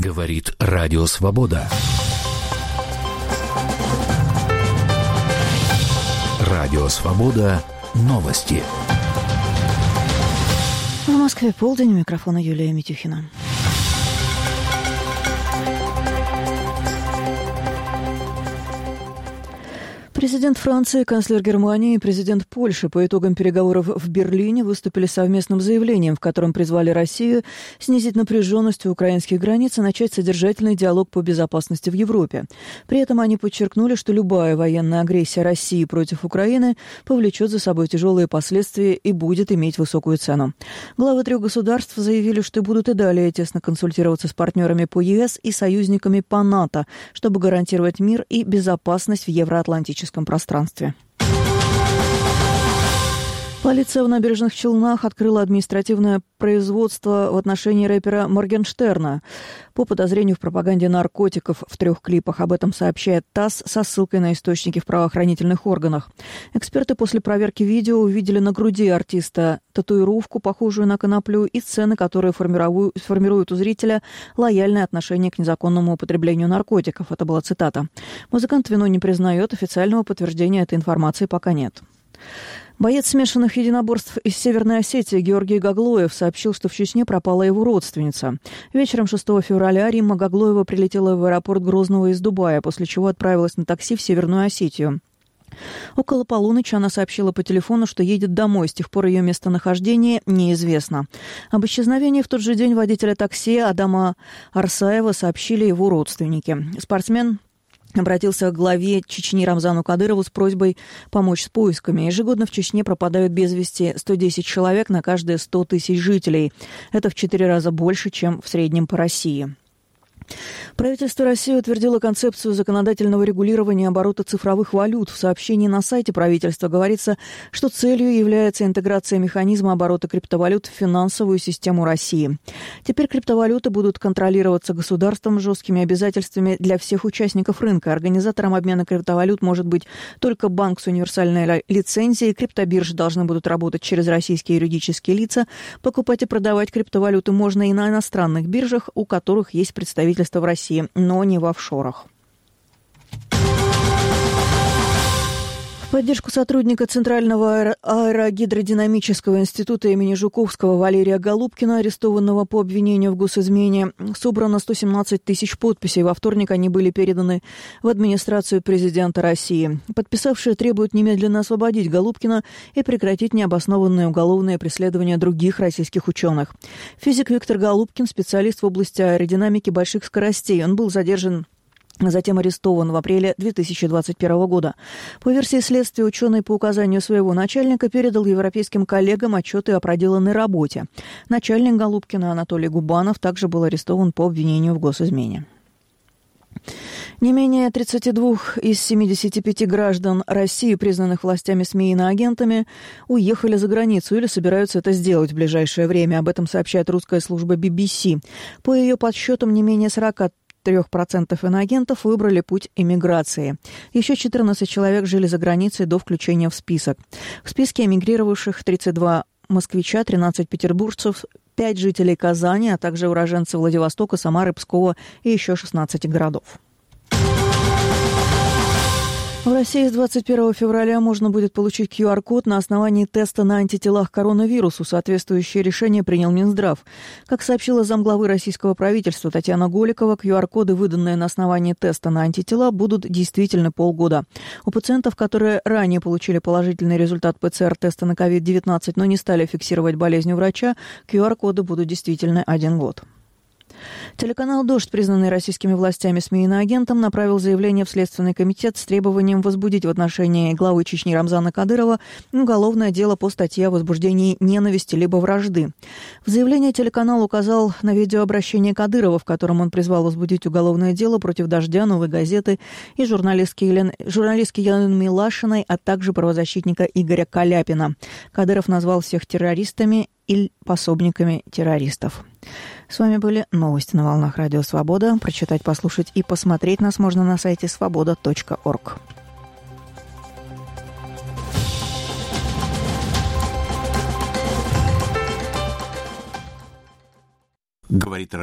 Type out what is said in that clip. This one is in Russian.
Говорит Радио Свобода. Радио Свобода. Новости. В Москве полдень. У микрофона Юлия Митюхина. Президент Франции, канцлер Германии и президент Польши по итогам переговоров в Берлине выступили совместным заявлением, в котором призвали Россию снизить напряженность у украинских границ и начать содержательный диалог по безопасности в Европе. При этом они подчеркнули, что любая военная агрессия России против Украины повлечет за собой тяжелые последствия и будет иметь высокую цену. Главы трех государств заявили, что будут и далее тесно консультироваться с партнерами по ЕС и союзниками по НАТО, чтобы гарантировать мир и безопасность в евроатлантическом пространстве. Полиция в Набережных Челнах открыла административное производство в отношении рэпера Моргенштерна по подозрению в пропаганде наркотиков в 3 клипах. Об этом сообщает ТАСС со ссылкой на источники в правоохранительных органах. Эксперты после проверки видео увидели на груди артиста татуировку, похожую на коноплю, и сцены, которые формируют у зрителя лояльное отношение к незаконному употреблению наркотиков. Это была цитата. Музыкант вину не признает, официального подтверждения этой информации пока нет. Боец смешанных единоборств из Северной Осетии Георгий Гаглоев сообщил, что в Чечне пропала его родственница. Вечером 6 февраля Римма Гаглоева прилетела в аэропорт Грозного из Дубая, после чего отправилась на такси в Северную Осетию. Около полуночи она сообщила по телефону, что едет домой. С тех пор ее местонахождение неизвестно. Об исчезновении в тот же день водителя такси Адама Арсаева сообщили его родственники. Спортсмен обратился к главе Чечни Рамзану Кадырову с просьбой помочь с поисками. Ежегодно в Чечне пропадают без вести 110 человек на каждые 100 тысяч жителей. Это в 4 раза больше, чем в среднем по России. Правительство России утвердило концепцию законодательного регулирования оборота цифровых валют. В сообщении на сайте правительства говорится, что целью является интеграция механизма оборота криптовалют в финансовую систему России. Теперь криптовалюты будут контролироваться государством с жесткими обязательствами для всех участников рынка. Организатором обмена криптовалют может быть только банк с универсальной лицензией. Криптобиржи должны будут работать через российские юридические лица. Покупать и продавать криптовалюты можно и на иностранных биржах, у которых есть представительство в России, но не в офшорах. В поддержку сотрудника Центрального аэрогидродинамического института имени Жуковского Валерия Голубкина, арестованного по обвинению в госизмене, собрано 117 тысяч подписей. Во вторник они были переданы в администрацию президента России. Подписавшие требуют немедленно освободить Голубкина и прекратить необоснованное уголовное преследование других российских ученых. Физик Виктор Голубкин – специалист в области аэродинамики больших скоростей. Он был задержан, затем арестован в апреле 2021 года. По версии следствия, ученый по указанию своего начальника передал европейским коллегам отчеты о проделанной работе. Начальник Голубкина Анатолий Губанов также был арестован по обвинению в госизмене. Не менее 32 из 75 граждан России, признанных властями СМИ иноагентами, уехали за границу или собираются это сделать в ближайшее время. Об этом сообщает русская служба BBC. По ее подсчетам, не менее 43% иноагентов выбрали путь эмиграции. Еще 14 человек жили за границей до включения в список. В списке эмигрировавших 32 москвича, 13 петербуржцев, 5 жителей Казани, а также уроженцы Владивостока, Самары, Пскова и еще 16 городов. В России с 21 февраля можно будет получить QR-код на основании теста на антитела к коронавирусу. Соответствующее решение принял Минздрав. Как сообщила замглавы российского правительства Татьяна Голикова, QR-коды, выданные на основании теста на антитела, будут действительны полгода. У пациентов, которые ранее получили положительный результат ПЦР-теста на COVID-19, но не стали фиксировать болезнь у врача, QR-коды будут действительны 1 год. Телеканал «Дождь», признанный российскими властями СМИ иноагентом, направил заявление в Следственный комитет с требованием возбудить в отношении главы Чечни Рамзана Кадырова уголовное дело по статье о возбуждении ненависти либо вражды. В заявлении телеканал указал на видеообращение Кадырова, в котором он призвал возбудить уголовное дело против «Дождя», «Новой газеты» и журналистки Елены Милашиной, а также правозащитника Игоря Каляпина. Кадыров назвал всех террористами или пособниками террористов. С вами были новости на волнах Радио Свобода. Прочитать, послушать и посмотреть нас можно на сайте svoboda.org. Говорит